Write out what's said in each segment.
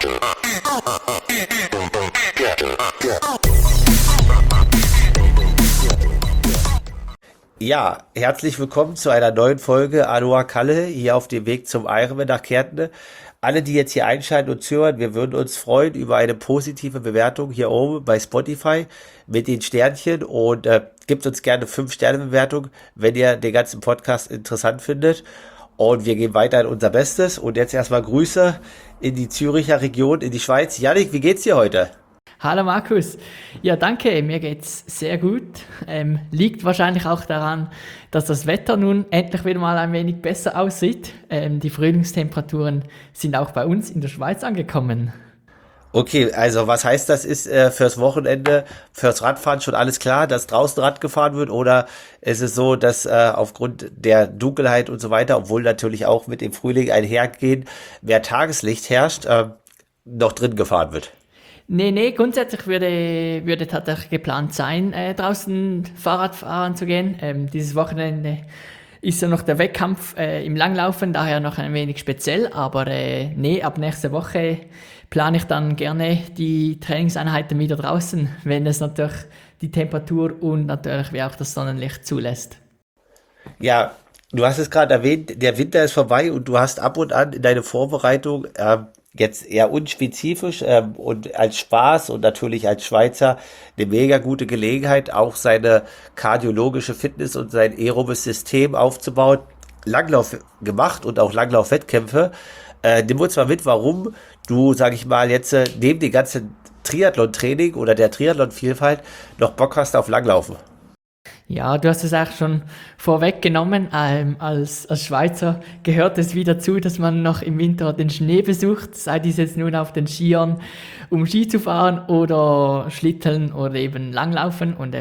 Ja, herzlich willkommen zu einer neuen Folge Aloha Kalle hier auf dem Weg zum Ironman nach Kärnten. Alle, die jetzt hier einschalten und zuhören, wir würden uns freuen über eine positive Bewertung hier oben bei Spotify mit den Sternchen und gebt uns gerne 5-Sterne-Bewertung, wenn ihr den ganzen Podcast interessant findet. Und wir geben weiter in unser Bestes. Und jetzt erstmal Grüße in die Züricher Region, in die Schweiz. Jannik, wie geht's dir heute? Hallo Markus. Ja, danke, mir geht's sehr gut. Liegt wahrscheinlich auch daran, dass das Wetter nun endlich wieder mal ein wenig besser aussieht. Die Frühlingstemperaturen sind auch bei uns in der Schweiz angekommen. Okay, also was heißt das? Ist fürs Wochenende, fürs Radfahren schon alles klar, dass draußen Rad gefahren wird? Oder ist es so, dass aufgrund der Dunkelheit und so weiter, obwohl natürlich auch mit dem Frühling einhergehen, mehr Tageslicht herrscht, noch drin gefahren wird? Nee, grundsätzlich würde tatsächlich geplant sein, draußen Fahrrad fahren zu gehen. Dieses Wochenende ist ja noch der Wettkampf im Langlaufen, daher noch ein wenig speziell, aber nee, ab nächste Woche plane ich dann gerne die Trainingseinheiten wieder draußen, wenn es natürlich die Temperatur und natürlich wie auch das Sonnenlicht zulässt. Ja, du hast es gerade erwähnt, der Winter ist vorbei und du hast ab und an in deine Vorbereitung jetzt eher unspezifisch und als Spaß und natürlich als Schweizer eine mega gute Gelegenheit, auch seine kardiologische Fitness und sein aerobes System aufzubauen. Langlauf gemacht und auch Langlaufwettkämpfe. Nimm uns mal mit, warum du, sag ich mal, jetzt neben dem ganzen Triathlon-Training oder der Triathlon-Vielfalt noch Bock hast auf Langlaufen. Ja, du hast es auch schon vorweggenommen. Als Schweizer gehört es wieder zu, dass man noch im Winter den Schnee besucht, sei dies jetzt nun auf den Skiern, um Ski zu fahren oder Schlitteln oder eben Langlaufen. Und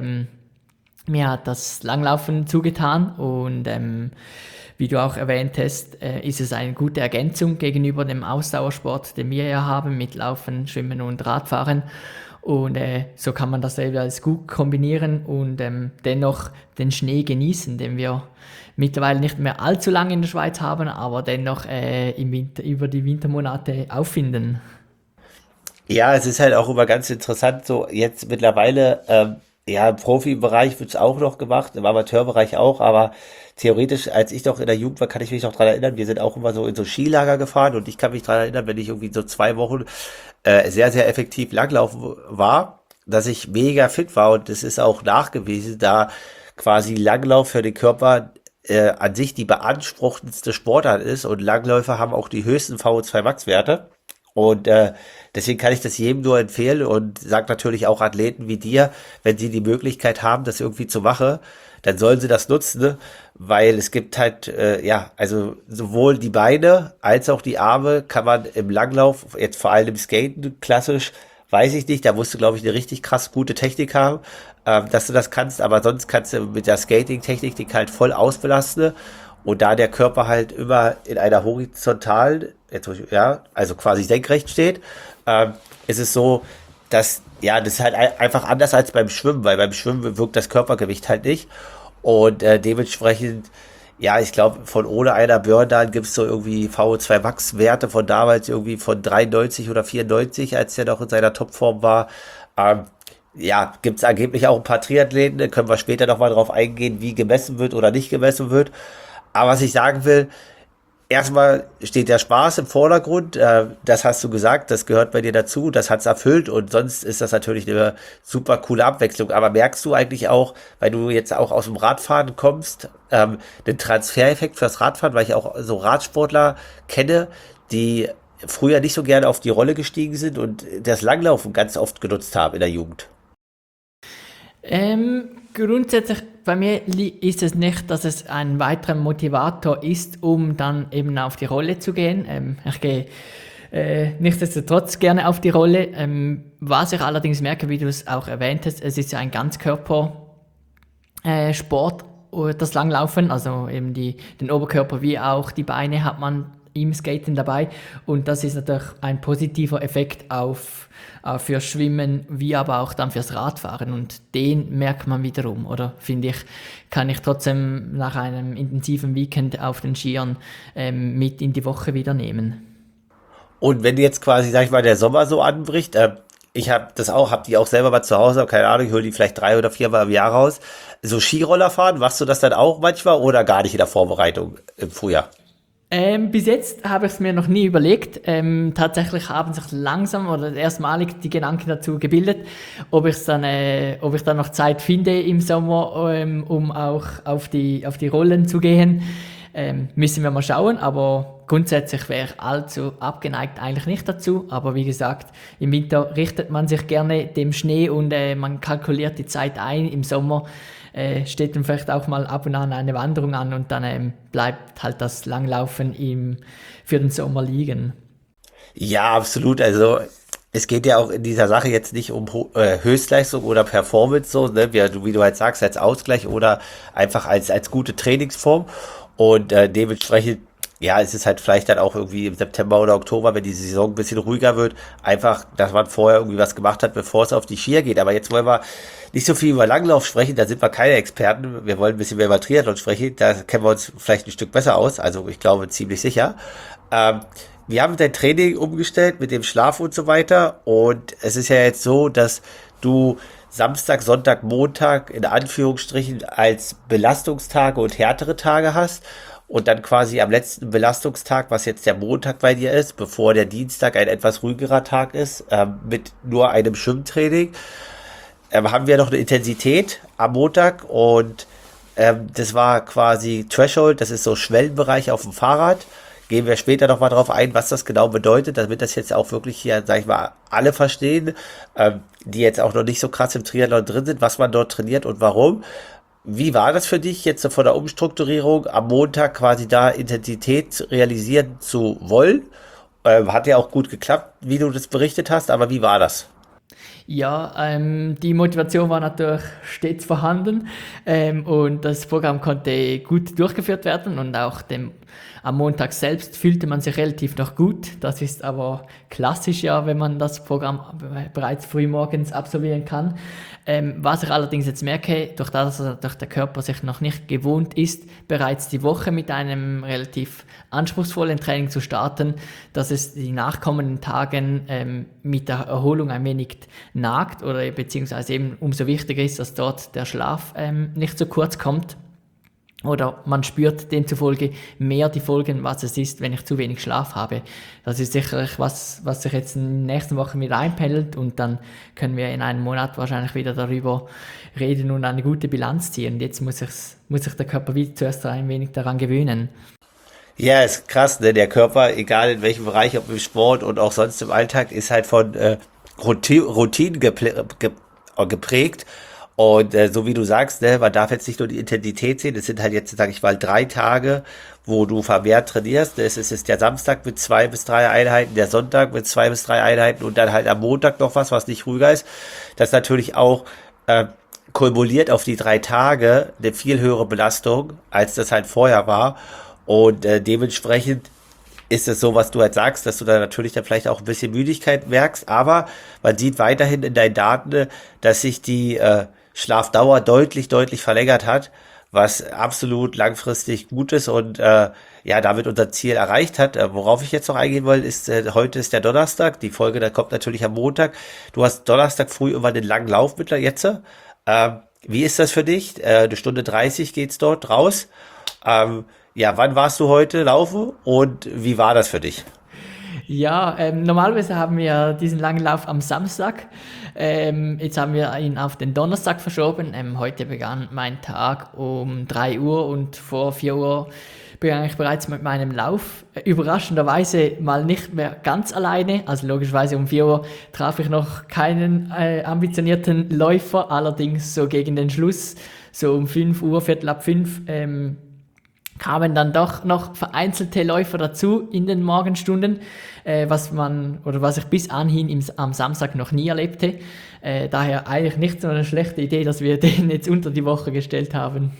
mir hat das Langlaufen zugetan und wie du auch erwähnt hast, ist es eine gute Ergänzung gegenüber dem Ausdauersport, den wir ja haben mit Laufen, Schwimmen und Radfahren. Und so kann man das jeweils gut kombinieren und dennoch den Schnee genießen, den wir mittlerweile nicht mehr allzu lange in der Schweiz haben, aber dennoch im Winter, über die Wintermonate auffinden. Ja, es ist halt auch immer ganz interessant, so jetzt mittlerweile, ja, im Profibereich wird es auch noch gemacht, im Amateurbereich auch, aber theoretisch, als ich noch in der Jugend war, kann ich mich noch dran erinnern, wir sind auch immer so in so Skilager gefahren und ich kann mich dran erinnern, wenn ich irgendwie so 2 Wochen sehr, sehr effektiv langlaufen war, dass ich mega fit war und es ist auch nachgewiesen, da quasi Langlauf für den Körper an sich die beanspruchendste Sportart ist und Langläufer haben auch die höchsten VO2 Max-Werte. Und deswegen kann ich das jedem nur empfehlen und sage natürlich auch Athleten wie dir, wenn sie die Möglichkeit haben, das irgendwie zu machen, dann sollen sie das nutzen, ne? Weil es gibt halt, ja, also sowohl die Beine als auch die Arme kann man im Langlauf, jetzt vor allem im Skaten klassisch, weiß ich nicht, da musst du, glaube ich, eine richtig krass gute Technik haben, dass du das kannst, aber sonst kannst du mit der Skating-Technik dich halt voll ausbelasten. Und da der Körper halt immer in einer horizontalen, ja, also quasi senkrecht steht, ist es so, dass, ja, das ist halt einfach anders als beim Schwimmen, weil beim Schwimmen wirkt das Körpergewicht halt nicht. Und dementsprechend, ja, ich glaube, von ohne einer Burn-Down gibt es so irgendwie VO2 Max-Werte von damals irgendwie von 93 oder 94, als der noch in seiner Topform war. Ja, gibt es angeblich auch ein paar Triathleten, da können wir später nochmal drauf eingehen, wie gemessen wird oder nicht gemessen wird. Aber was ich sagen will, erstmal steht der Spaß im Vordergrund, das hast du gesagt, das gehört bei dir dazu, das hat's erfüllt und sonst ist das natürlich eine super coole Abwechslung. Aber merkst du eigentlich auch, weil du jetzt auch aus dem Radfahren kommst, den Transfereffekt fürs Radfahren, weil ich auch so Radsportler kenne, die früher nicht so gerne auf die Rolle gestiegen sind und das Langlaufen ganz oft genutzt haben in der Jugend? Grundsätzlich bei mir ist es nicht, dass es ein weiterer Motivator ist, um dann eben auf die Rolle zu gehen. Ich gehe nichtsdestotrotz gerne auf die Rolle. Was ich allerdings merke, wie du es auch erwähnt hast, es ist ja ein Ganzkörpersport, das Langlaufen, also eben den Oberkörper wie auch die Beine hat man im Skaten dabei und das ist natürlich ein positiver Effekt fürs Schwimmen, wie aber auch dann fürs Radfahren und den merkt man wiederum, oder finde ich, kann ich trotzdem nach einem intensiven Weekend auf den Skiern mit in die Woche wieder nehmen. Und wenn jetzt quasi, sag ich mal, der Sommer so anbricht, ich habe das auch, habe die auch selber mal zu Hause, keine Ahnung, ich hole die vielleicht 3 oder 4 Mal im Jahr raus. So Skiroller fahren, machst du das dann auch manchmal oder gar nicht in der Vorbereitung im Frühjahr? Bis jetzt habe ich es mir noch nie überlegt. Tatsächlich haben sich langsam oder erstmalig die Gedanken dazu gebildet, ob ich dann noch Zeit finde im Sommer, um auch auf die Rollen zu gehen. Müssen wir mal schauen, aber grundsätzlich wäre ich allzu abgeneigt eigentlich nicht dazu. Aber wie gesagt, im Winter richtet man sich gerne dem Schnee und man kalkuliert die Zeit ein. Im Sommer steht dann vielleicht auch mal ab und an eine Wanderung an und dann bleibt halt das Langlaufen für den Sommer liegen. Ja, absolut. Also es geht ja auch in dieser Sache jetzt nicht um Höchstleistung oder Performance, so, ne? Wie du halt sagst, als Ausgleich oder einfach als gute Trainingsform. Und dementsprechend, ja, es ist halt vielleicht dann auch irgendwie im September oder Oktober, wenn die Saison ein bisschen ruhiger wird, einfach, dass man vorher irgendwie was gemacht hat, bevor es auf die Skier geht. Aber jetzt wollen wir nicht so viel über Langlauf sprechen, da sind wir keine Experten. Wir wollen ein bisschen mehr über Triathlon sprechen, da kennen wir uns vielleicht ein Stück besser aus, also ich glaube ziemlich sicher. Ähm, Wir haben dein Training umgestellt mit dem Schlaf und so weiter und es ist ja jetzt so, dass du Samstag, Sonntag, Montag in Anführungsstrichen als Belastungstage und härtere Tage hast und dann quasi am letzten Belastungstag, was jetzt der Montag bei dir ist, bevor der Dienstag ein etwas ruhigerer Tag ist, mit nur einem Schwimmtraining, haben wir noch eine Intensität am Montag und das war quasi Threshold, das ist so Schwellenbereich auf dem Fahrrad. Gehen wir später noch mal drauf ein, was das genau bedeutet, damit das jetzt auch wirklich hier, sag ich mal, alle verstehen, die jetzt auch noch nicht so krass im Triathlon drin sind, was man dort trainiert und warum. Wie war das für dich jetzt so von der Umstrukturierung am Montag quasi da Intensität realisieren zu wollen? Hat ja auch gut geklappt, wie du das berichtet hast, aber wie war das? Ja, die Motivation war natürlich stets vorhanden und das Programm konnte gut durchgeführt werden und auch am Montag selbst fühlte man sich relativ noch gut. Das ist aber klassisch ja, wenn man das Programm bereits früh morgens absolvieren kann. Was ich allerdings jetzt merke, durch der Körper sich noch nicht gewohnt ist, bereits die Woche mit einem relativ anspruchsvollen Training zu starten, dass es die nachkommenden Tagen mit der Erholung ein wenig nagt oder beziehungsweise eben umso wichtiger ist, dass dort der Schlaf nicht zu kurz kommt. Oder man spürt demzufolge mehr die Folgen, was es ist, wenn ich zu wenig Schlaf habe. Das ist sicherlich was sich jetzt in den nächsten Wochen wieder einpendelt und dann können wir in einem Monat wahrscheinlich wieder darüber reden und eine gute Bilanz ziehen. Und jetzt muss sich der Körper wieder zuerst ein wenig daran gewöhnen. Ja, ist krass, ne? Der Körper, egal in welchem Bereich, ob im Sport und auch sonst im Alltag, ist halt von Routinen geprägt. Und so wie du sagst, ne, man darf jetzt nicht nur die Intensität sehen, es sind halt jetzt, sage ich mal, 3 Tage, wo du vermehrt trainierst. Es ist jetzt der Samstag mit 2 bis 3 Einheiten, der Sonntag mit 2 bis 3 Einheiten und dann halt am Montag noch was nicht ruhiger ist. Das natürlich auch kumuliert auf die 3 Tage eine viel höhere Belastung, als das halt vorher war. Und dementsprechend ist es so, was du halt sagst, dass du da natürlich dann vielleicht auch ein bisschen Müdigkeit merkst, aber man sieht weiterhin in deinen Daten, dass sich die Schlafdauer deutlich verlängert hat, was absolut langfristig gut ist und ja, damit unser Ziel erreicht hat. Worauf ich jetzt noch eingehen will, ist, heute ist der Donnerstag, die Folge, da kommt natürlich am Montag. Du hast Donnerstag früh immer den langen Lauf mit jetzt. Wie ist das für dich? 1 Stunde 30 geht's dort raus. Ja, wann warst du heute laufen und wie war das für dich? Ja, normalerweise haben wir diesen langen Lauf am Samstag. Jetzt haben wir ihn auf den Donnerstag verschoben. Heute begann mein Tag um 3 Uhr und vor 4 Uhr begann ich bereits mit meinem Lauf. Überraschenderweise mal nicht mehr ganz alleine. Also logischerweise um 4 Uhr traf ich noch keinen ambitionierten Läufer. Allerdings so gegen den Schluss, so um 5 Uhr, Viertel ab 5, kamen dann doch noch vereinzelte Läufer dazu in den Morgenstunden, was ich bis anhin am Samstag noch nie erlebte. Daher eigentlich nicht so eine schlechte Idee, dass wir den jetzt unter die Woche gestellt haben.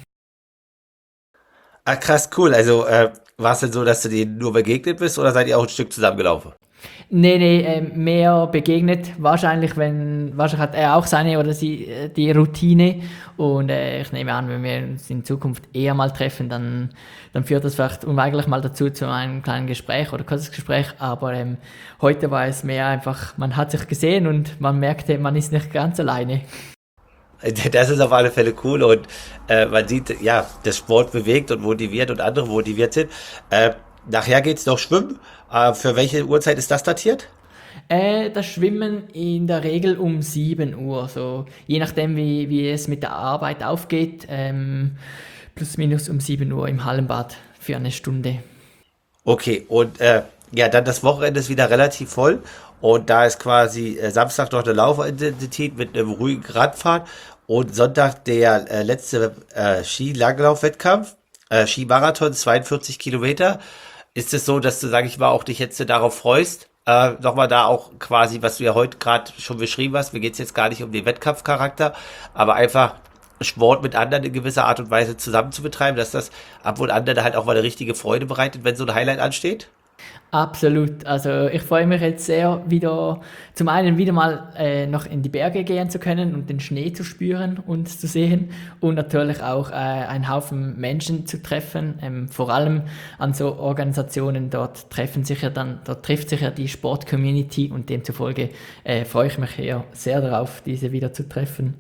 Ah, krass, cool. Also war es denn so, dass du denen nur begegnet bist oder seid ihr auch ein Stück zusammengelaufen? Nee, nee, mehr begegnet. Wahrscheinlich hat er auch seine oder sie die Routine. Und ich nehme an, wenn wir uns in Zukunft eher mal treffen, dann führt das vielleicht unweigerlich mal dazu zu einem kleinen Gespräch oder kurzes Gespräch. Aber heute war es mehr einfach, man hat sich gesehen und man merkte, man ist nicht ganz alleine. Das ist auf alle Fälle cool und man sieht, ja, dass Sport bewegt und motiviert und andere motiviert sind. Nachher geht's noch schwimmen. Für welche Uhrzeit ist das datiert? Das Schwimmen in der Regel um 7 Uhr, so je nachdem, wie es mit der Arbeit aufgeht, plus minus um 7 Uhr im Hallenbad für eine Stunde. Okay, und ja, dann das Wochenende ist wieder relativ voll und da ist quasi Samstag noch eine Laufintensität mit einem ruhigen Radfahren und Sonntag der letzte Skilanglauf-Wettkampf, Skimarathon, 42 Kilometer. Ist es so, dass du, sag ich mal, auch dich jetzt darauf freust? Nochmal da auch quasi, was du ja heute gerade schon beschrieben hast, mir geht's jetzt gar nicht um den Wettkampfcharakter, aber einfach Sport mit anderen in gewisser Art und Weise zusammen zu betreiben, dass das ab und an dann halt auch mal eine richtige Freude bereitet, wenn so ein Highlight ansteht? Absolut. Also ich freue mich jetzt sehr, wieder zum einen wieder mal noch in die Berge gehen zu können und den Schnee zu spüren und zu sehen und natürlich auch einen Haufen Menschen zu treffen. Vor allem an so Organisationen dort trifft sich ja die Sport-Community und demzufolge freue ich mich hier sehr darauf, diese wieder zu treffen.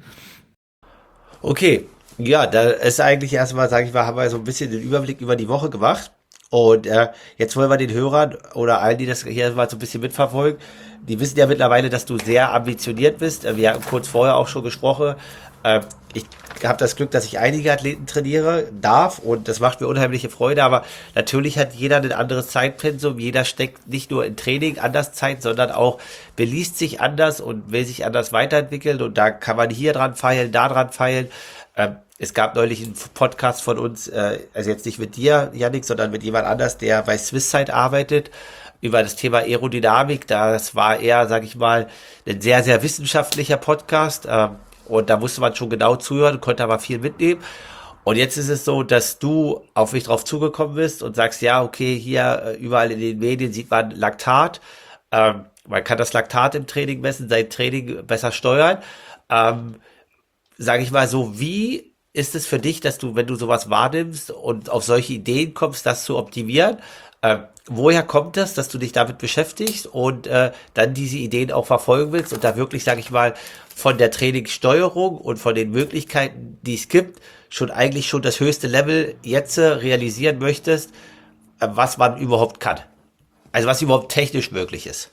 Okay, ja, da ist eigentlich erstmal, sage ich mal, haben wir so ein bisschen den Überblick über die Woche gemacht. Und jetzt wollen wir den Hörern oder allen, die das hier mal so ein bisschen mitverfolgen, die wissen ja mittlerweile, dass du sehr ambitioniert bist. Wir haben kurz vorher auch schon gesprochen. Ich habe das Glück, dass ich einige Athleten trainiere darf und das macht mir unheimliche Freude. Aber natürlich hat jeder ein anderes Zeitpensum. Jeder steckt nicht nur in Training anders Zeit, sondern auch beliest sich anders und will sich anders weiterentwickeln. Und da kann man hier dran feilen, da dran feilen. Es gab neulich einen Podcast von uns, also jetzt nicht mit dir, Yannick, sondern mit jemand anders, der bei Swisside arbeitet, über das Thema Aerodynamik. Das war eher, sag ich mal, ein sehr, sehr wissenschaftlicher Podcast. Und da musste man schon genau zuhören, konnte aber viel mitnehmen. Und jetzt ist es so, dass du auf mich drauf zugekommen bist und sagst, ja, okay, hier überall in den Medien sieht man Laktat. Man kann das Laktat im Training messen, sein Training besser steuern. Ähm, Sage ich mal so, wie ist es für dich, dass du, wenn du sowas wahrnimmst und auf solche Ideen kommst, das zu optimieren? Woher kommt das, dass du dich damit beschäftigst und dann diese Ideen auch verfolgen willst und da wirklich, sage ich mal, von der Trainingssteuerung und von den Möglichkeiten, die es gibt, schon das höchste Level jetzt realisieren möchtest, was man überhaupt kann? Also was überhaupt technisch möglich ist.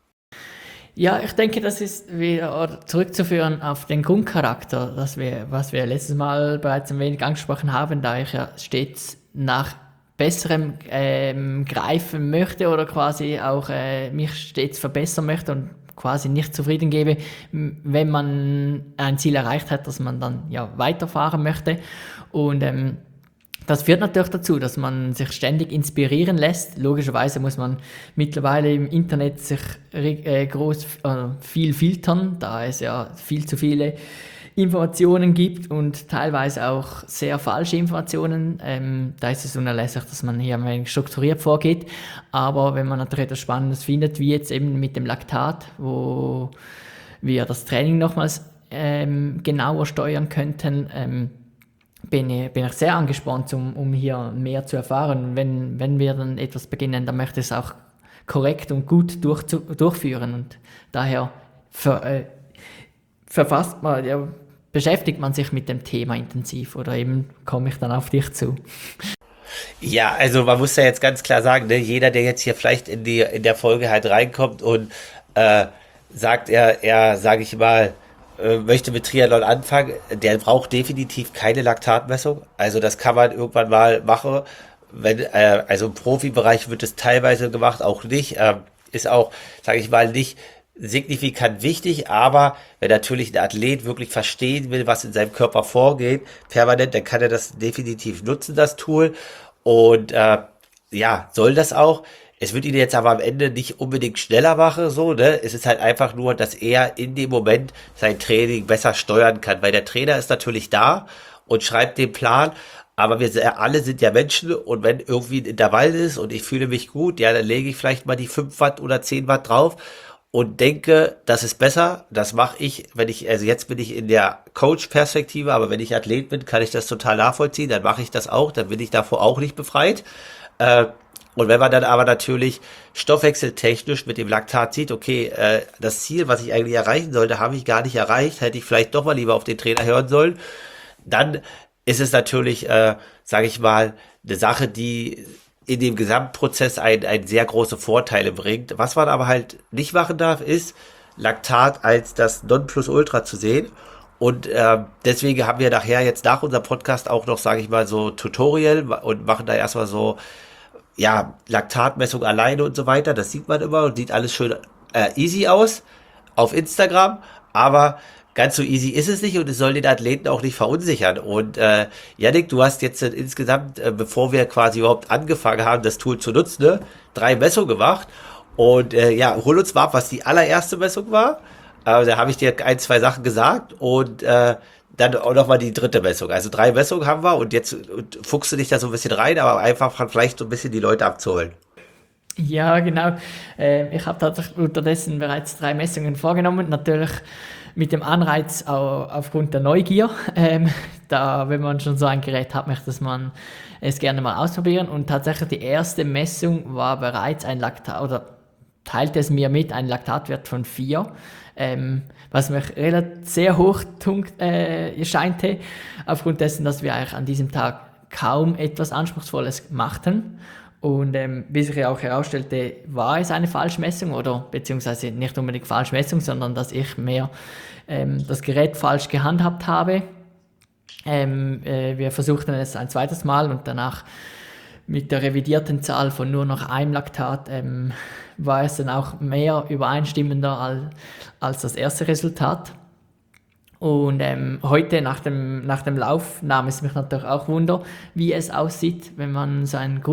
Ja, ich denke, das ist wieder zurückzuführen auf den Grundcharakter, was wir letztes Mal bereits ein wenig angesprochen haben, da ich ja stets nach besserem greifen möchte oder quasi auch mich stets verbessern möchte und quasi nicht zufrieden gebe, wenn man ein Ziel erreicht hat, dass man dann ja weiterfahren möchte. Und das führt natürlich dazu, dass man sich ständig inspirieren lässt. Logischerweise muss man mittlerweile im Internet sich viel filtern, da es ja viel zu viele Informationen gibt und teilweise auch sehr falsche Informationen. Da ist es unerlässlich, dass man hier ein wenig strukturiert vorgeht. Aber wenn man natürlich etwas Spannendes findet, wie jetzt eben mit dem Laktat, wo wir das Training nochmals genauer steuern könnten, bin ich sehr angespannt, um hier mehr zu erfahren. Wenn wir dann etwas beginnen, dann möchte ich es auch korrekt und gut durchführen. Und daher verfasst man, ja, beschäftigt man sich mit dem Thema intensiv oder eben komme ich dann auf dich zu. Ja, also man muss ja jetzt ganz klar sagen, ne, jeder, der jetzt hier vielleicht in der Folge halt reinkommt und äh, sagt, er, sage ich mal, möchte mit Triathlon anfangen, der braucht definitiv keine Laktatmessung. Also das kann man irgendwann mal machen. Wenn, also im Profibereich wird es teilweise gemacht, auch nicht. Ist auch, sage ich mal, nicht signifikant wichtig, aber wenn natürlich ein Athlet wirklich verstehen will, was in seinem Körper vorgeht, permanent, dann kann er das definitiv nutzen, das Tool. Und ja, soll das auch. Es wird ihn jetzt aber am Ende nicht unbedingt schneller machen, so, ne? Es ist halt einfach nur, dass er in dem Moment sein Training besser steuern kann, weil der Trainer ist natürlich da und schreibt den Plan, Aber alle sind ja Menschen und wenn irgendwie ein Intervall ist und ich fühle mich gut, ja, dann lege ich vielleicht mal die 5 Watt oder 10 Watt drauf und denke, das ist besser. Das mache ich, also jetzt bin ich in der Coach-Perspektive, aber wenn ich Athlet bin, kann ich das total nachvollziehen, dann mache ich das auch, dann bin ich davor auch nicht befreit. Äh, und wenn man dann aber natürlich stoffwechseltechnisch mit dem Laktat sieht, okay, das Ziel, was ich eigentlich erreichen sollte, habe ich gar nicht erreicht, hätte ich vielleicht doch mal lieber auf den Trainer hören sollen, dann ist es natürlich, sage ich mal, eine Sache, die in dem Gesamtprozess ein sehr große Vorteile bringt. Was man aber halt nicht machen darf, ist Laktat als das Nonplusultra zu sehen. Und deswegen haben wir nachher jetzt nach unserem Podcast auch noch, sage ich mal, so Tutorial und machen da erstmal so, ja, Laktatmessung alleine und so weiter. Das sieht man immer und sieht alles schön easy aus auf Instagram, aber ganz so easy ist es nicht und es soll den Athleten auch nicht verunsichern. Und Yannick, du hast jetzt insgesamt, bevor wir quasi überhaupt angefangen haben, das Tool zu nutzen, ne, 3 Messungen gemacht. Und ja, hol uns mal ab, was die allererste Messung war. Da habe ich dir ein, zwei Sachen gesagt und dann auch nochmal die dritte Messung. Also 3 Messungen haben wir und jetzt fuchst du dich da so ein bisschen rein, aber einfach vielleicht so ein bisschen die Leute abzuholen. Ja, genau. Ich habe tatsächlich unterdessen bereits 3 Messungen vorgenommen. Natürlich mit dem Anreiz auch aufgrund der Neugier. Da, wenn man schon so ein Gerät hat, möchte man es gerne mal ausprobieren. Und tatsächlich die erste Messung war bereits ein Laktat, oder teilte es mir mit, ein Laktatwert von 4. Was mich relativ sehr hoch scheinte, aufgrund dessen, dass wir eigentlich an diesem Tag kaum etwas Anspruchsvolles machten. Und wie sich ja auch herausstellte, war es eine Falschmessung oder beziehungsweise nicht unbedingt Falschmessung, sondern dass ich mehr das Gerät falsch gehandhabt habe. Wir versuchten es ein zweites Mal und danach mit der revidierten Zahl von nur noch einem Laktat war es dann auch mehr übereinstimmender als das erste Resultat. Und heute nach dem Lauf nahm es mich natürlich auch Wunder, wie es aussieht, wenn man so einen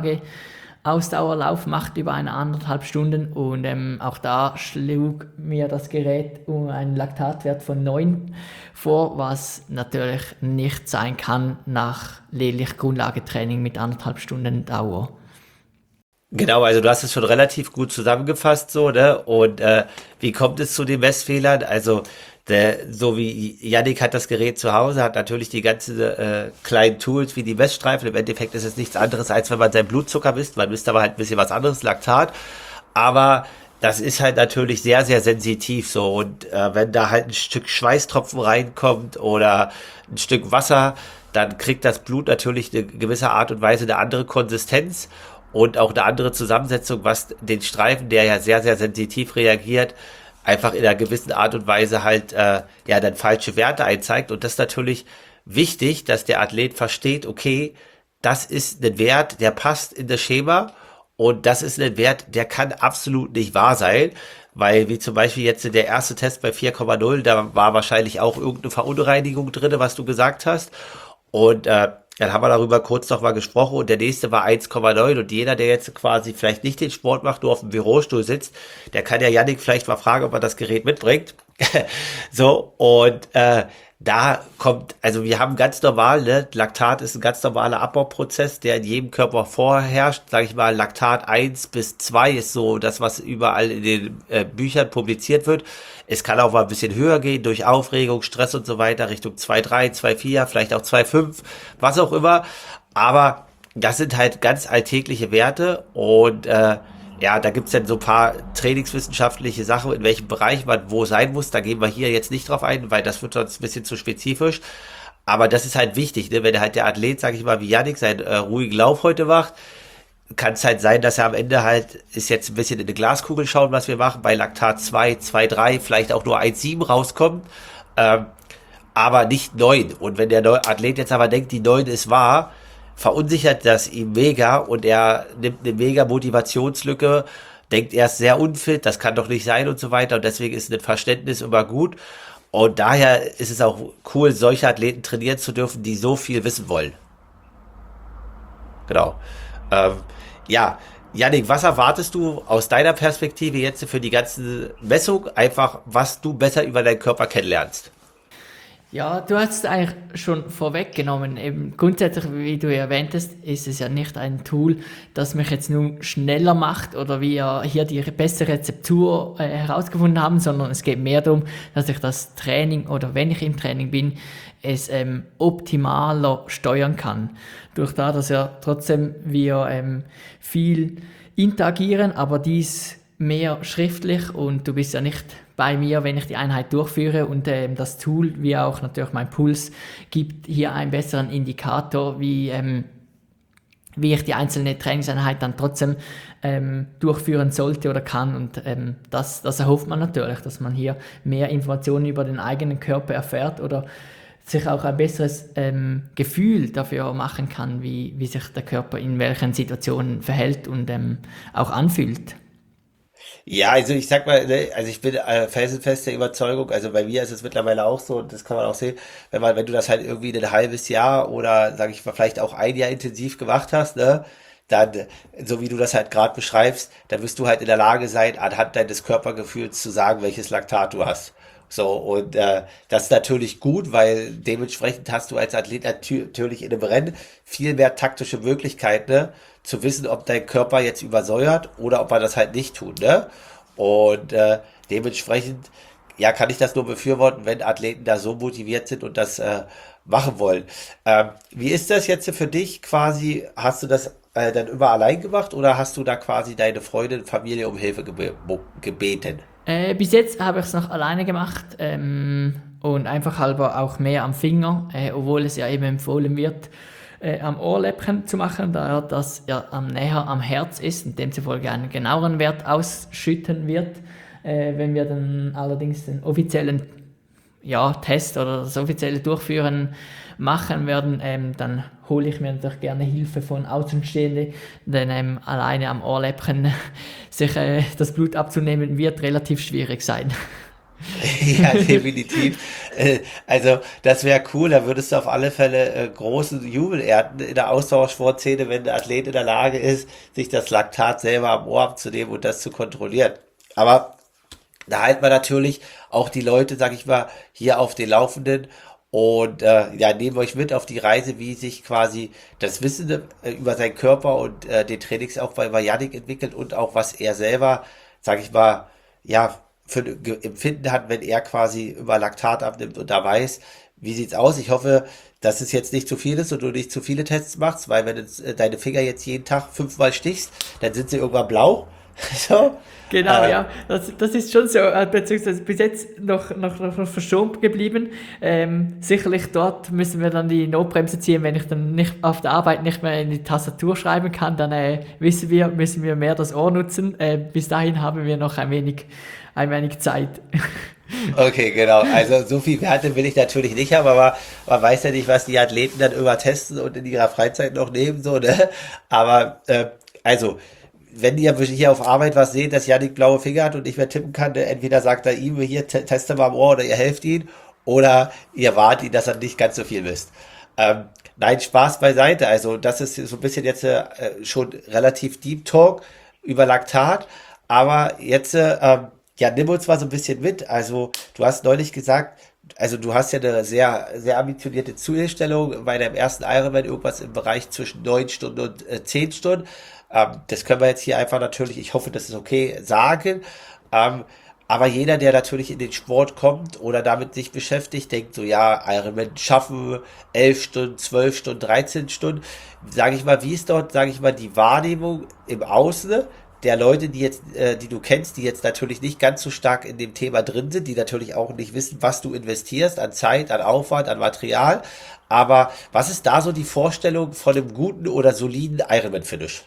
Grundlage-Ausdauerlauf macht über 1,5 Stunden. Und auch da schlug mir das Gerät um einen Laktatwert von 9 vor, was natürlich nicht sein kann nach lediglich Grundlagetraining mit 1,5 Stunden Dauer. Genau, also du hast es schon relativ gut zusammengefasst so, ne? Und wie kommt es zu den Messfehlern? Also so wie Yannick hat das Gerät zu Hause, hat natürlich die ganzen kleinen Tools wie die Messstreifen. Im Endeffekt ist es nichts anderes, als wenn man seinen Blutzucker misst. Man misst aber halt ein bisschen was anderes, Laktat. Aber das ist halt natürlich sehr, sehr sensitiv so. Und wenn da halt ein Stück Schweißtropfen reinkommt oder ein Stück Wasser, dann kriegt das Blut natürlich eine gewisse Art und Weise eine andere Konsistenz und auch eine andere Zusammensetzung, was den Streifen, der ja sehr, sehr sensitiv reagiert, einfach in einer gewissen Art und Weise halt ja dann falsche Werte einzeigt. Und das ist natürlich wichtig, dass der Athlet versteht, okay, das ist ein Wert, der passt in das Schema und das ist ein Wert, der kann absolut nicht wahr sein, weil wie zum Beispiel jetzt der erste Test bei 4,0, da war wahrscheinlich auch irgendeine Verunreinigung drin, was du gesagt hast. Und dann haben wir darüber kurz noch mal gesprochen und der nächste war 1,9 und jeder, der jetzt quasi vielleicht nicht den Sport macht, nur auf dem Bürostuhl sitzt, der kann ja Yannick vielleicht mal fragen, ob er das Gerät mitbringt. So, und da kommt, also wir haben ganz normal, ne, Laktat ist ein ganz normaler Abbauprozess, der in jedem Körper vorherrscht. Sage ich mal, Laktat 1 bis 2 ist so das, was überall in den Büchern publiziert wird. Es kann auch mal ein bisschen höher gehen durch Aufregung, Stress und so weiter, Richtung 2,3, 2,4, vielleicht auch 2,5, was auch immer. Aber das sind halt ganz alltägliche Werte und ja, da gibt's dann so ein paar trainingswissenschaftliche Sachen, in welchem Bereich man wo sein muss. Da gehen wir hier jetzt nicht drauf ein, weil das wird sonst ein bisschen zu spezifisch. Aber das ist halt wichtig, ne? Wenn halt der Athlet, sag ich mal, wie Yannick seinen ruhigen Lauf heute macht, kann es halt sein, dass er am Ende halt, ist jetzt ein bisschen in eine Glaskugel schauen, was wir machen, bei Laktat 2, 2,3, vielleicht auch nur 1,7 rauskommt, aber nicht 9. Und wenn der Athlet jetzt aber denkt, die 9 ist wahr, verunsichert das ihm mega und er nimmt eine mega Motivationslücke, denkt, er ist sehr unfit, das kann doch nicht sein und so weiter und deswegen ist ein Verständnis immer gut und daher ist es auch cool, solche Athleten trainieren zu dürfen, die so viel wissen wollen. Genau. Ähm, ja, Yannick, was erwartest du aus deiner Perspektive jetzt für die ganze Messung, einfach was du besser über deinen Körper kennenlernst? Ja, du hast es eigentlich schon vorweggenommen. Eben grundsätzlich, wie du erwähntest, ist es ja nicht ein Tool, das mich jetzt nur schneller macht oder wir hier die beste Rezeptur herausgefunden haben, sondern es geht mehr darum, dass ich das Training oder wenn ich im Training bin, es optimaler steuern kann. Durch da, dass ja trotzdem wir viel interagieren, aber dies mehr schriftlich und du bist ja nicht bei mir, wenn ich die Einheit durchführe und das Tool, wie auch natürlich mein Puls, gibt hier einen besseren Indikator, wie ich die einzelne Trainingseinheit dann trotzdem durchführen sollte oder kann und das erhofft man natürlich, dass man hier mehr Informationen über den eigenen Körper erfährt oder sich auch ein besseres Gefühl dafür machen kann, wie sich der Körper in welchen Situationen verhält und auch anfühlt. Ja, also ich sag mal, ne, also ich bin felsenfest der Überzeugung, also bei mir ist es mittlerweile auch so, und das kann man auch sehen, wenn du das halt irgendwie ein halbes Jahr oder sage ich mal vielleicht auch ein Jahr intensiv gemacht hast, ne, dann, so wie du das halt gerade beschreibst, dann wirst du halt in der Lage sein, anhand deines Körpergefühls zu sagen, welches Laktat du hast. So, und das ist natürlich gut, weil dementsprechend hast du als Athlet natürlich in einem Rennen viel mehr taktische Möglichkeiten, ne, zu wissen, ob dein Körper jetzt übersäuert oder ob er das halt nicht tut, ne? Und dementsprechend, ja, kann ich das nur befürworten, wenn Athleten da so motiviert sind und das machen wollen. Wie ist das jetzt für dich quasi? Hast du das dann immer allein gemacht oder hast du da quasi deine Freundin, Familie um Hilfe gebeten? Bis jetzt habe ich es noch alleine gemacht und einfach halber auch mehr am Finger, obwohl es ja eben empfohlen wird, am Ohrläppchen zu machen, da das ja näher am Herz ist und demzufolge einen genaueren Wert ausschütten wird. Wenn wir dann allerdings den offiziellen Test oder das offizielle Durchführen machen werden, dann hole ich mir natürlich gerne Hilfe von Außenstehenden, denn alleine am Ohrläppchen sich das Blut abzunehmen wird relativ schwierig sein. Ja, definitiv. Also, das wäre cool. Da würdest du auf alle Fälle großen Jubel ernten in der Ausdauersportszene, wenn der Athlet in der Lage ist, sich das Laktat selber am Ohr abzunehmen und das zu kontrollieren. Aber da halten wir natürlich auch die Leute, sag ich mal, hier auf den Laufenden und ja, nehmen euch mit auf die Reise, wie sich quasi das Wissen über seinen Körper und den Trainingsaufbau bei Yannick entwickelt und auch was er selber, sag ich mal, ja, für ein Empfinden hat, wenn er quasi über Laktat abnimmt und da weiß, wie sieht's aus. Ich hoffe, dass es jetzt nicht zu viel ist und du nicht zu viele Tests machst, weil wenn du deine Finger jetzt jeden Tag 5-mal stichst, dann sind sie irgendwann blau. So. Genau, Äh, ja, das ist schon so, beziehungsweise bis jetzt noch verschont geblieben. Sicherlich dort müssen wir dann die Notbremse ziehen, wenn ich dann nicht auf der Arbeit nicht mehr in die Tastatur schreiben kann, dann müssen wir mehr das Ohr nutzen. Bis dahin haben wir noch ein wenig Zeit. Okay, genau. Also so viel Werte will ich natürlich nicht haben, aber man weiß ja nicht, was die Athleten dann immer testen und in ihrer Freizeit noch nehmen, so, ne? Aber also, wenn ihr hier auf Arbeit was seht, dass Yannick blaue Finger hat und nicht mehr tippen kann, ne, entweder sagt er ihm, hier, teste mal am Ohr oder ihr helft ihn, oder ihr wahrt ihn, dass er nicht ganz so viel misst. Nein, Spaß beiseite. Also das ist so ein bisschen jetzt schon relativ Deep Talk über Laktat, aber jetzt ja, nimm uns mal so ein bisschen mit. Also, du hast neulich gesagt, also du hast ja eine sehr, sehr ambitionierte Zielstellung bei deinem ersten Ironman, irgendwas im Bereich zwischen 9 Stunden und 10 Stunden. Das können wir jetzt hier einfach natürlich, ich hoffe, das ist okay, sagen. Ähm, aber jeder, der natürlich in den Sport kommt oder damit sich beschäftigt, denkt so, ja, Ironman schaffen 11 Stunden, 12 Stunden, 13 Stunden. Sage ich mal, wie ist dort, sage ich mal, die Wahrnehmung im Außen der Leute, die jetzt, die du kennst, die jetzt natürlich nicht ganz so stark in dem Thema drin sind, die natürlich auch nicht wissen, was du investierst an Zeit, an Aufwand, an Material. Aber was ist da so die Vorstellung von einem guten oder soliden Ironman-Finish?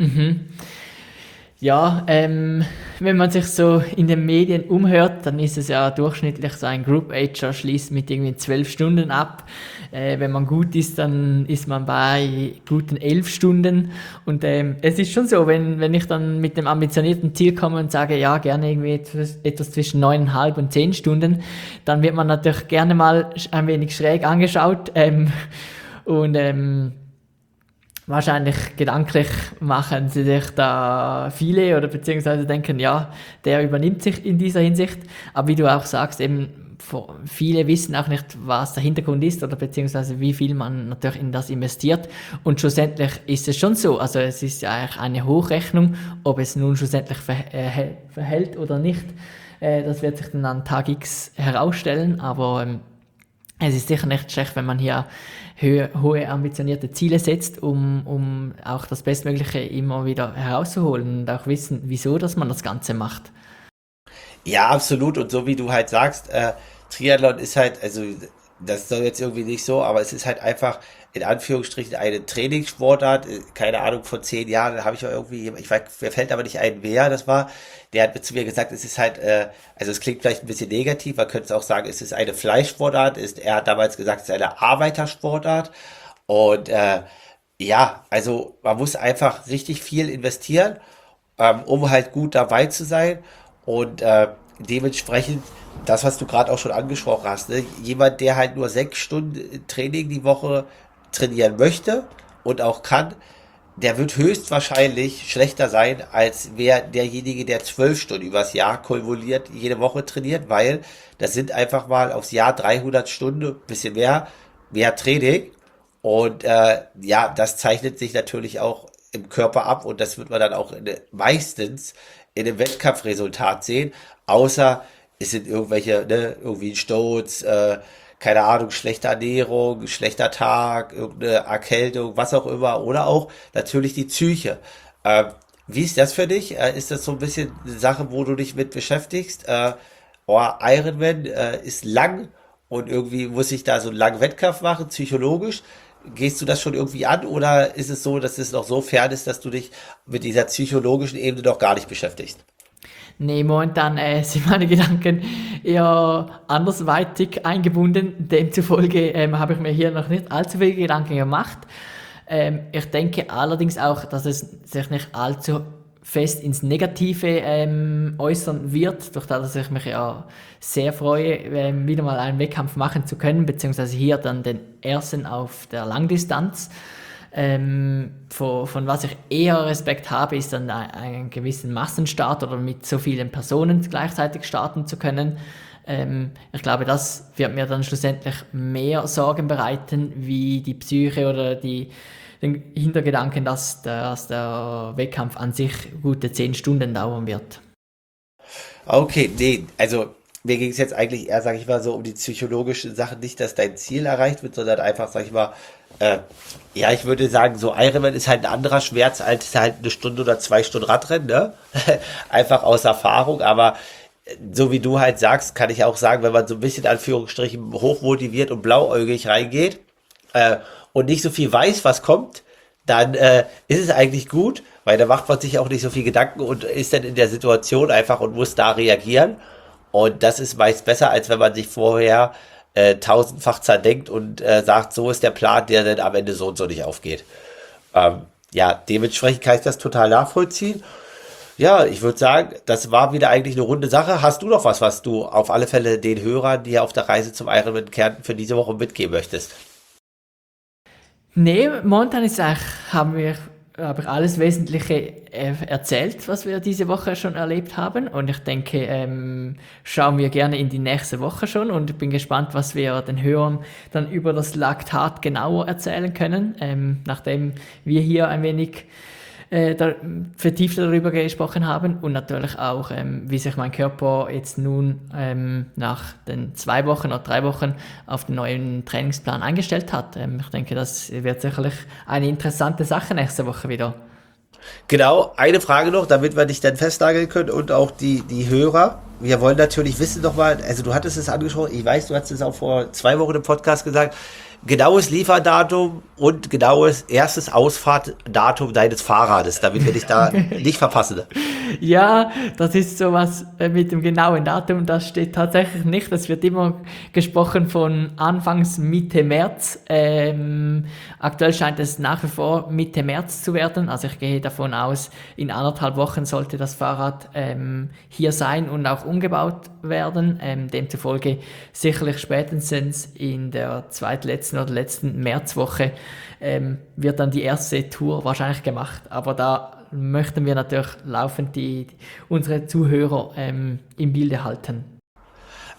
Ja, wenn man sich so in den Medien umhört, dann ist es ja durchschnittlich so ein Group Ager schließt mit irgendwie 12 Stunden ab. Wenn man gut ist, dann ist man bei guten 11 Stunden. Und es ist schon so, wenn ich dann mit dem ambitionierten Ziel komme und sage, ja, gerne irgendwie etwas zwischen 9,5 und 10 Stunden, dann wird man natürlich gerne mal ein wenig schräg angeschaut. Und wahrscheinlich gedanklich machen sie sich da viele oder beziehungsweise denken, ja, der übernimmt sich in dieser Hinsicht. Aber wie du auch sagst, eben viele wissen auch nicht, was der Hintergrund ist oder beziehungsweise wie viel man natürlich in das investiert. Und schlussendlich ist es schon so. Also es ist ja eigentlich eine Hochrechnung, ob es nun schlussendlich verhält oder nicht. Das wird sich dann an Tag X herausstellen, aber es ist sicher nicht schlecht, wenn man hier hohe ambitionierte Ziele setzt, um auch das Bestmögliche immer wieder herauszuholen und auch wissen, wieso dass man das Ganze macht. Ja, absolut. Und so wie du halt sagst, Triathlon ist halt, also das soll jetzt irgendwie nicht so, aber es ist halt einfach in Anführungsstrichen eine Trainingssportart. Keine Ahnung, vor 10 Jahren habe ich auch irgendwie, ich weiß, mir fällt aber nicht ein, wer das war. Der hat zu mir gesagt, es ist halt, also es klingt vielleicht ein bisschen negativ, man könnte es auch sagen, es ist eine Fleischsportart. Er hat damals gesagt, es ist eine Arbeitersportart. Und ja, also man muss einfach richtig viel investieren, um halt gut dabei zu sein. Und dementsprechend, das, was du gerade auch schon angesprochen hast, ne? Jemand, der halt nur 6 Stunden Training die Woche trainieren möchte und auch kann, der wird höchstwahrscheinlich schlechter sein, als wer derjenige, der 12 Stunden übers Jahr kumuliert, jede Woche trainiert, weil das sind einfach mal aufs Jahr 300 Stunden, bisschen mehr Training. Und ja, das zeichnet sich natürlich auch im Körper ab und das wird man dann auch meistens in dem Wettkampfresultat sehen, außer es sind irgendwelche, ne, irgendwie ein Sturz, keine Ahnung, schlechte Ernährung, schlechter Tag, irgendeine Erkältung, was auch immer, oder auch natürlich die Psyche. Ähm, Wie ist das für dich? Ist das so ein bisschen eine Sache, wo du dich mit beschäftigst? Oh, Ironman ist lang und irgendwie muss ich da so einen langen Wettkampf machen, psychologisch. Gehst du das schon irgendwie an oder ist es so, dass es noch so fern ist, dass du dich mit dieser psychologischen Ebene noch gar nicht beschäftigst? Nee, momentan sind meine Gedanken eher andersweitig eingebunden. Demzufolge habe ich mir hier noch nicht allzu viele Gedanken gemacht. Ich denke allerdings auch, dass es sich nicht allzu fest ins Negative äußern wird, durch das, dass ich mich ja sehr freue, wieder mal einen Wettkampf machen zu können, beziehungsweise hier dann den ersten auf der Langdistanz. Von was ich eher Respekt habe, ist dann einen gewissen Massenstart oder mit so vielen Personen gleichzeitig starten zu können. Ich glaube, das wird mir dann schlussendlich mehr Sorgen bereiten, wie die Psyche oder den Hintergedanken, dass der Wettkampf an sich gute 10 Stunden dauern wird. Okay, nee, also mir ging es jetzt eigentlich eher, sag ich mal, so um die psychologischen Sachen, nicht, dass dein Ziel erreicht wird, sondern einfach, sag ich mal, äh, ja, ich würde sagen, so Ironman ist halt ein anderer Schmerz als halt 1 Stunde oder 2 Stunden Radrennen, ne? Einfach aus Erfahrung, aber so wie du halt sagst, kann ich auch sagen, wenn man so ein bisschen Anführungsstrichen hochmotiviert und blauäugig reingeht, äh, und nicht so viel weiß, was kommt, dann ist es eigentlich gut, weil da macht man sich auch nicht so viel Gedanken und ist dann in der Situation einfach und muss da reagieren. Und das ist meist besser, als wenn man sich vorher tausendfach zerdenkt und sagt, so ist der Plan, der dann am Ende so und so nicht aufgeht. Ja, dementsprechend kann ich das total nachvollziehen. Ja, ich würde sagen, das war wieder eigentlich eine runde Sache. Hast du noch was, was du auf alle Fälle den Hörern, die ja auf der Reise zum Ironman Kärnten für diese Woche mitgeben möchtest? Nee, momentan ist eigentlich, habe ich alles Wesentliche erzählt, was wir diese Woche schon erlebt haben. Und ich denke, schauen wir gerne in die nächste Woche schon und ich bin gespannt, was wir den Hörern dann über das Laktat genauer erzählen können, nachdem wir hier ein wenig vertieft darüber gesprochen haben und natürlich auch, wie sich mein Körper jetzt nun nach den 2 Wochen oder 3 Wochen auf den neuen Trainingsplan eingestellt hat. Ich denke, das wird sicherlich eine interessante Sache nächste Woche wieder. Genau, eine Frage noch, damit wir dich dann festnageln können und auch die Hörer. Wir wollen natürlich wissen nochmal, also du hattest es angesprochen, ich weiß, du hattest es auch vor 2 Wochen im Podcast gesagt, genaues Lieferdatum und genaues erstes Ausfahrtdatum deines Fahrrades, damit wir dich da nicht verpassen. Ja, das ist sowas mit dem genauen Datum, das steht tatsächlich nicht. Es wird immer gesprochen von Anfangs Mitte März. Aktuell scheint es nach wie vor Mitte März zu werden. Also ich gehe davon aus, in 1,5 Wochen sollte das Fahrrad hier sein und auch umgebaut werden. Demzufolge sicherlich spätestens in der zweitletzten oder letzten Märzwoche wird dann die erste Tour wahrscheinlich gemacht. Aber da möchten wir natürlich laufend unsere Zuhörer im Bilde halten.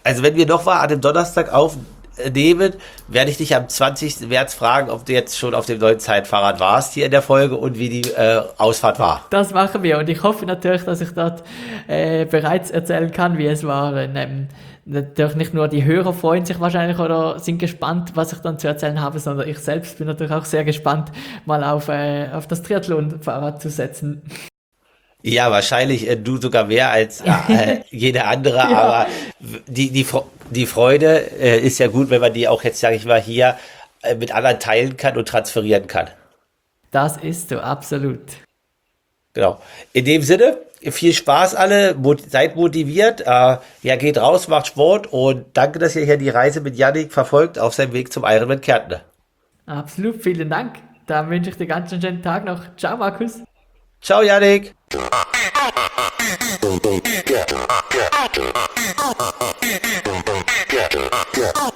Also wenn wir noch mal an dem Donnerstag aufnehmen, werde ich dich am 20. März fragen, ob du jetzt schon auf dem neuen Zeitfahrrad warst hier in der Folge und wie die Ausfahrt war. Das machen wir und ich hoffe natürlich, dass ich dort bereits erzählen kann, wie es war. Natürlich nicht nur die Hörer freuen sich wahrscheinlich oder sind gespannt, was ich dann zu erzählen habe, sondern ich selbst bin natürlich auch sehr gespannt, mal auf das Triathlon-Fahrrad zu setzen. Ja, wahrscheinlich du sogar mehr als jeder andere, Ja. aber die Freude ist ja gut, wenn man die auch jetzt, sage ich mal, hier mit anderen teilen kann und transferieren kann. Das ist so, absolut. Genau. In dem Sinne, viel Spaß alle, seid motiviert, ja, geht raus, macht Sport und danke, dass ihr hier die Reise mit Yannick verfolgt auf seinem Weg zum Ironman Kärntner. Absolut, vielen Dank. Dann wünsche ich dir ganz einen schönen Tag noch. Ciao, Markus. Ciao, Yannick! Get